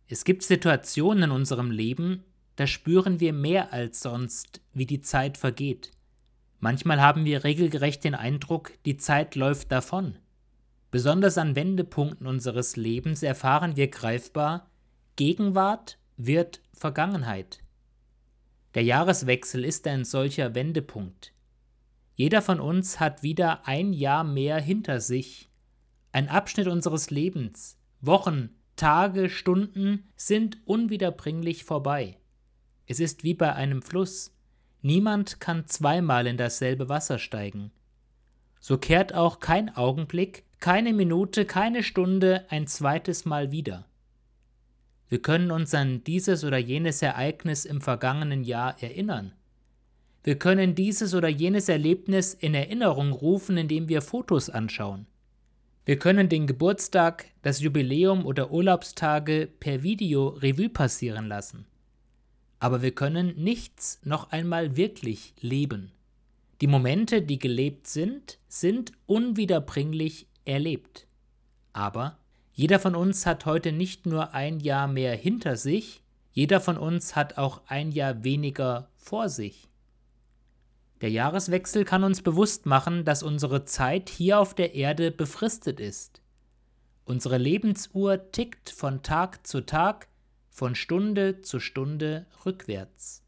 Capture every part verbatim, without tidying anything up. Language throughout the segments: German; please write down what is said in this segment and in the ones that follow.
Es gibt Situationen in unserem Leben, da spüren wir mehr als sonst, wie die Zeit vergeht. Manchmal haben wir regelrecht den Eindruck, die Zeit läuft davon. Besonders an Wendepunkten unseres Lebens erfahren wir greifbar, Gegenwart wird Vergangenheit. Der Jahreswechsel ist ein solcher Wendepunkt. Jeder von uns hat wieder ein Jahr mehr hinter sich. Ein Abschnitt unseres Lebens, Wochen, Tage, Stunden sind unwiederbringlich vorbei. Es ist wie bei einem Fluss. Niemand kann zweimal in dasselbe Wasser steigen. So kehrt auch kein Augenblick, keine Minute, keine Stunde ein zweites Mal wieder. Wir können uns an dieses oder jenes Ereignis im vergangenen Jahr erinnern. Wir können dieses oder jenes Erlebnis in Erinnerung rufen, indem wir Fotos anschauen. Wir können den Geburtstag, das Jubiläum oder Urlaubstage per Video Revue passieren lassen. Aber wir können nichts noch einmal wirklich leben. Die Momente, die gelebt sind, sind unwiederbringlich erlebt. Aber jeder von uns hat heute nicht nur ein Jahr mehr hinter sich, jeder von uns hat auch ein Jahr weniger vor sich. Der Jahreswechsel kann uns bewusst machen, dass unsere Zeit hier auf der Erde befristet ist. Unsere Lebensuhr tickt von Tag zu Tag, von Stunde zu Stunde rückwärts.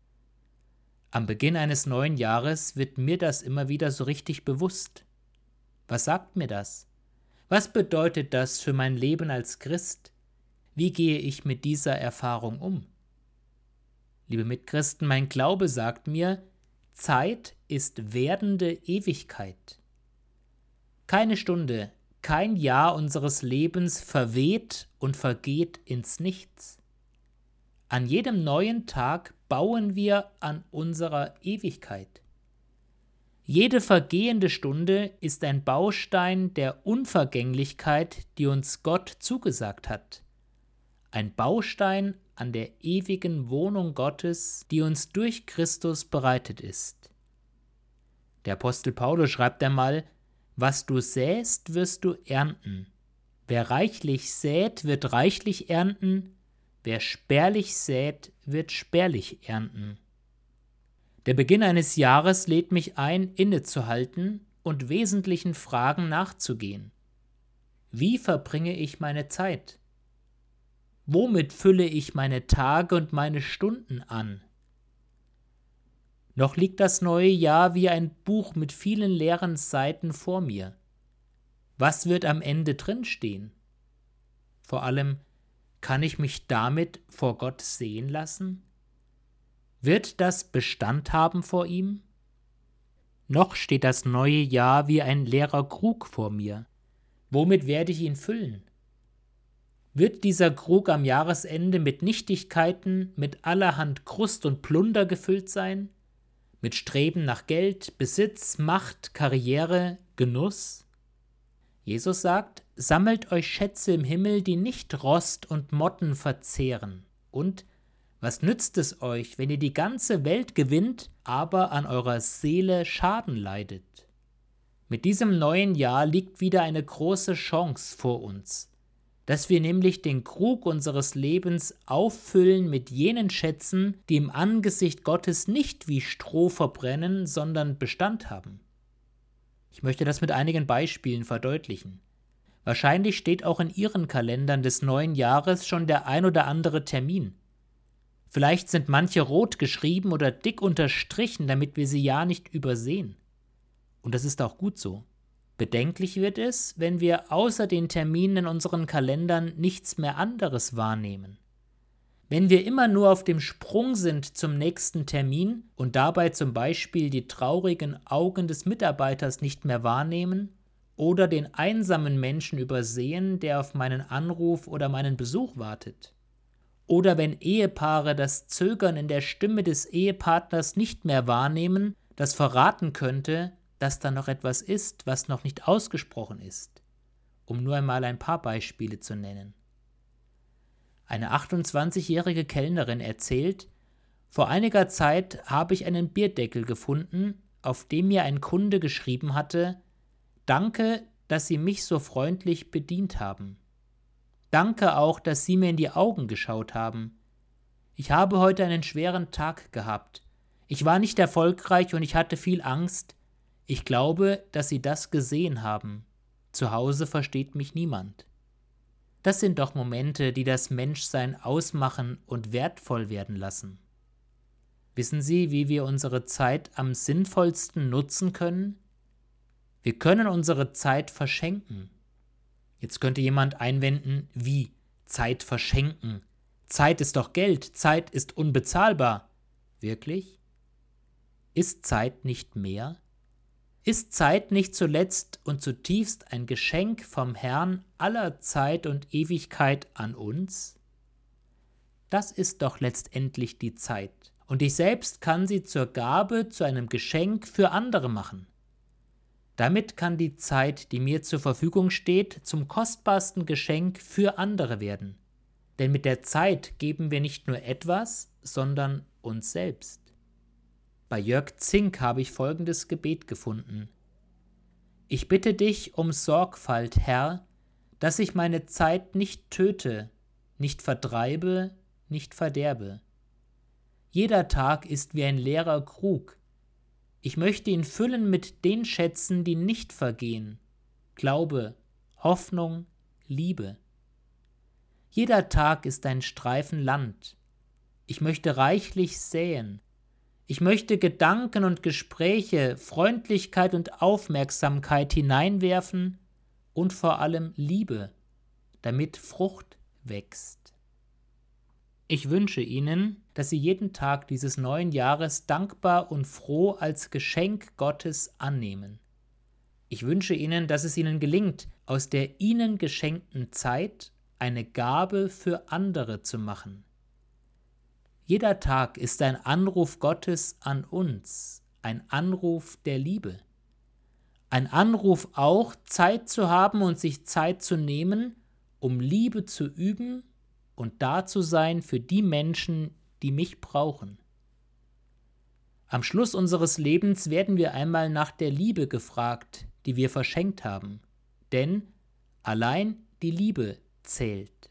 Am Beginn eines neuen Jahres wird mir das immer wieder so richtig bewusst. Was sagt mir das? Was bedeutet das für mein Leben als Christ? Wie gehe ich mit dieser Erfahrung um? Liebe Mitchristen, mein Glaube sagt mir, Zeit ist werdende Ewigkeit. Keine Stunde, kein Jahr unseres Lebens verweht und vergeht ins Nichts. An jedem neuen Tag bauen wir an unserer Ewigkeit. Jede vergehende Stunde ist ein Baustein der Unvergänglichkeit, die uns Gott zugesagt hat. Ein Baustein an der ewigen Wohnung Gottes, die uns durch Christus bereitet ist. Der Apostel Paulus schreibt einmal, was du säst, wirst du ernten. Wer reichlich sät, wird reichlich ernten. Wer spärlich sät, wird spärlich ernten. Der Beginn eines Jahres lädt mich ein, innezuhalten und wesentlichen Fragen nachzugehen. Wie verbringe ich meine Zeit? Womit fülle ich meine Tage und meine Stunden an? Noch liegt das neue Jahr wie ein Buch mit vielen leeren Seiten vor mir. Was wird am Ende drinstehen? Vor allem, kann ich mich damit vor Gott sehen lassen? Wird das Bestand haben vor ihm? Noch steht das neue Jahr wie ein leerer Krug vor mir. Womit werde ich ihn füllen? Wird dieser Krug am Jahresende mit Nichtigkeiten, mit allerhand Krust und Plunder gefüllt sein? Mit Streben nach Geld, Besitz, Macht, Karriere, Genuss? Jesus sagt, sammelt euch Schätze im Himmel, die nicht Rost und Motten verzehren. Und was nützt es euch, wenn ihr die ganze Welt gewinnt, aber an eurer Seele Schaden leidet? Mit diesem neuen Jahr liegt wieder eine große Chance vor uns, dass wir nämlich den Krug unseres Lebens auffüllen mit jenen Schätzen, die im Angesicht Gottes nicht wie Stroh verbrennen, sondern Bestand haben. Ich möchte das mit einigen Beispielen verdeutlichen. Wahrscheinlich steht auch in Ihren Kalendern des neuen Jahres schon der ein oder andere Termin. Vielleicht sind manche rot geschrieben oder dick unterstrichen, damit wir sie ja nicht übersehen. Und das ist auch gut so. Bedenklich wird es, wenn wir außer den Terminen in unseren Kalendern nichts mehr anderes wahrnehmen. Wenn wir immer nur auf dem Sprung sind zum nächsten Termin und dabei zum Beispiel die traurigen Augen des Mitarbeiters nicht mehr wahrnehmen oder den einsamen Menschen übersehen, der auf meinen Anruf oder meinen Besuch wartet. Oder wenn Ehepaare das Zögern in der Stimme des Ehepartners nicht mehr wahrnehmen, das verraten könnte, dass da noch etwas ist, was noch nicht ausgesprochen ist, um nur einmal ein paar Beispiele zu nennen. Eine achtundzwanzigjährige Kellnerin erzählt, vor einiger Zeit habe ich einen Bierdeckel gefunden, auf dem mir ein Kunde geschrieben hatte, Danke, dass Sie mich so freundlich bedient haben. Danke auch, dass Sie mir in die Augen geschaut haben. Ich habe heute einen schweren Tag gehabt. Ich war nicht erfolgreich und ich hatte viel Angst. Ich glaube, dass Sie das gesehen haben. Zu Hause versteht mich niemand. Das sind doch Momente, die das Menschsein ausmachen und wertvoll werden lassen. Wissen Sie, wie wir unsere Zeit am sinnvollsten nutzen können? Wir können unsere Zeit verschenken. Jetzt könnte jemand einwenden, wie Zeit verschenken? Zeit ist doch Geld, Zeit ist unbezahlbar. Wirklich? Ist Zeit nicht mehr? Ist Zeit nicht zuletzt und zutiefst ein Geschenk vom Herrn aller Zeit und Ewigkeit an uns? Das ist doch letztendlich die Zeit, und ich selbst kann sie zur Gabe, zu einem Geschenk für andere machen. Damit kann die Zeit, die mir zur Verfügung steht, zum kostbarsten Geschenk für andere werden. Denn mit der Zeit geben wir nicht nur etwas, sondern uns selbst. Bei Jörg Zink habe ich folgendes Gebet gefunden. Ich bitte dich um Sorgfalt, Herr, dass ich meine Zeit nicht töte, nicht vertreibe, nicht verderbe. Jeder Tag ist wie ein leerer Krug. Ich möchte ihn füllen mit den Schätzen, die nicht vergehen. Glaube, Hoffnung, Liebe. Jeder Tag ist ein Streifen Land. Ich möchte reichlich säen. Ich möchte Gedanken und Gespräche, Freundlichkeit und Aufmerksamkeit hineinwerfen und vor allem Liebe, damit Frucht wächst. Ich wünsche Ihnen, dass Sie jeden Tag dieses neuen Jahres dankbar und froh als Geschenk Gottes annehmen. Ich wünsche Ihnen, dass es Ihnen gelingt, aus der Ihnen geschenkten Zeit eine Gabe für andere zu machen. Jeder Tag ist ein Anruf Gottes an uns, ein Anruf der Liebe. Ein Anruf auch, Zeit zu haben und sich Zeit zu nehmen, um Liebe zu üben und da zu sein für die Menschen, die mich brauchen. Am Schluss unseres Lebens werden wir einmal nach der Liebe gefragt, die wir verschenkt haben, denn allein die Liebe zählt.